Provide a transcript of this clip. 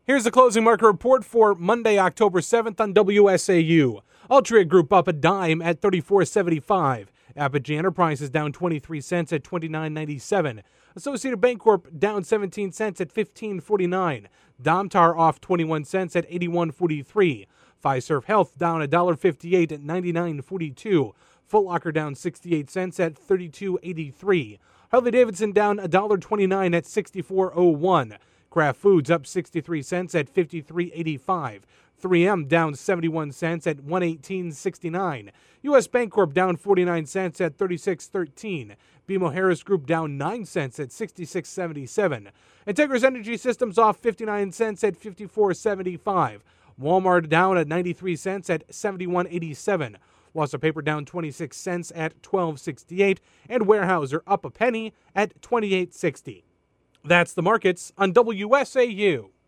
Here's the closing market report for Monday, October 7th on WSAU. Altria Group up a dime at $34.75. Apogee Enterprises down 23 cents at $29.97. Associated Bancorp down 17 cents at $15.49. Domtar off 21 cents at $81.43. Fiserv Health down $1.58 at $99.42. Foot Locker down 68 cents at $32.83. Harley-Davidson down $1.29 at $64.01. Kraft Foods up 63 cents at $53.85. 3M down 71 cents at $118.69. U.S. Bancorp down 49 cents at $36.13. BMO Harris Group down 9 cents at $66.77. Integris Energy Systems off 59 cents at $54.75. Walmart down at 93 cents at $71.87. Wausau Paper down 26 cents at $12.68. And Weyerhaeuser up a penny at $28.60. That's the markets on WSAU.